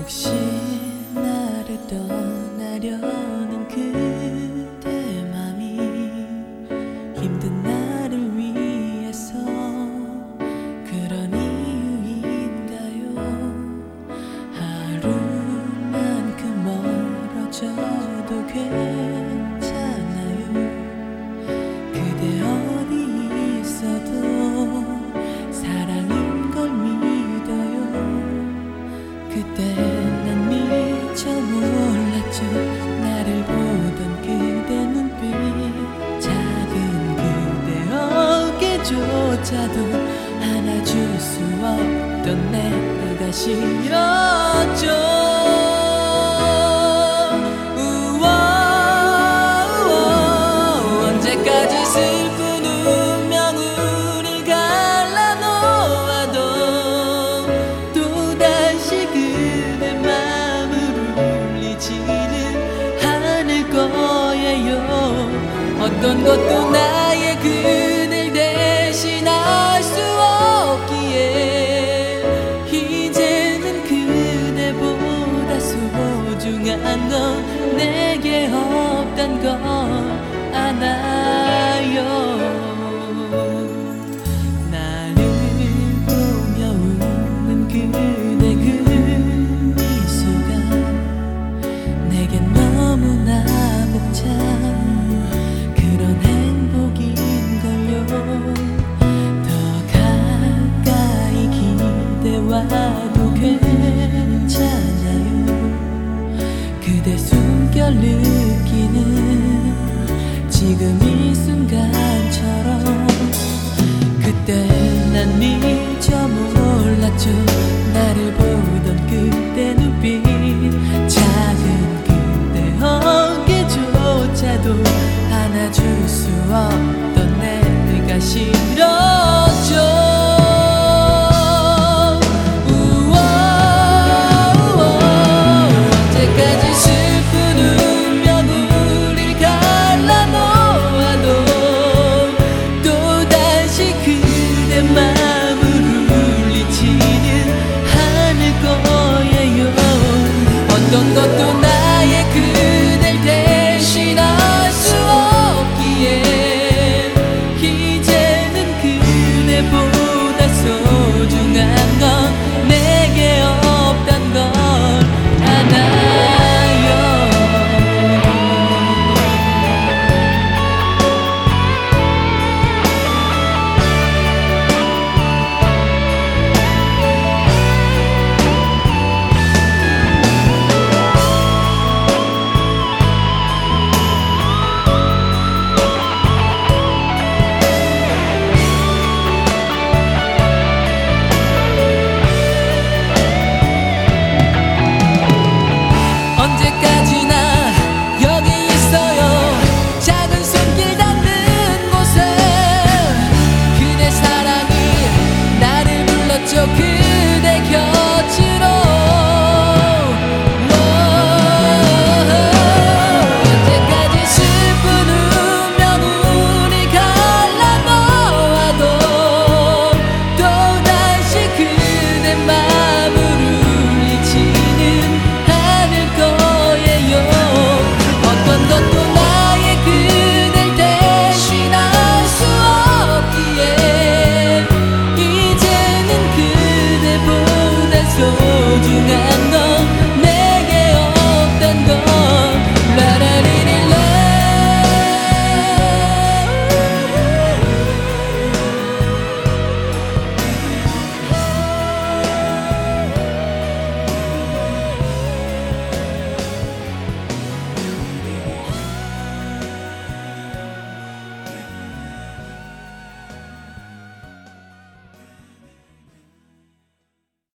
혹시 나를 떠나려는 그대 맘이 힘든 나를 위해서 그런 이유인가요? 하루만큼 멀어져도 괜찮아요. 그대 어디 있어도 사랑인 걸 믿어요. 그때 난 미처 몰랐죠. 나를 보던 그대 눈빛, 작은 그대 어깨조차도 안아줄 수 없던 내가 싫었죠. 언제까지 슬픈 운명을 갈라놓아도 또다시 그대 마음을 울리지는 않을 거예요. 어떤 것도 나의 그댈 대신할 수 없기에 이제는 그대보다 소중한 건 내게 없단 걸 알아요. 나를 보며 웃는 그대 그 미소가 내겐 너무나 벅찬 그런 행복인걸요. 더 가까이 기대와도 괜찮아요. 그대 숨결 느끼는 지금 이 순간처럼. 그때 난 미처 몰랐죠. 나를 보던 그대 눈빛, 작은 그대 어깨조차도 안아줄 수 없던 내가 싫었죠. 어떤 것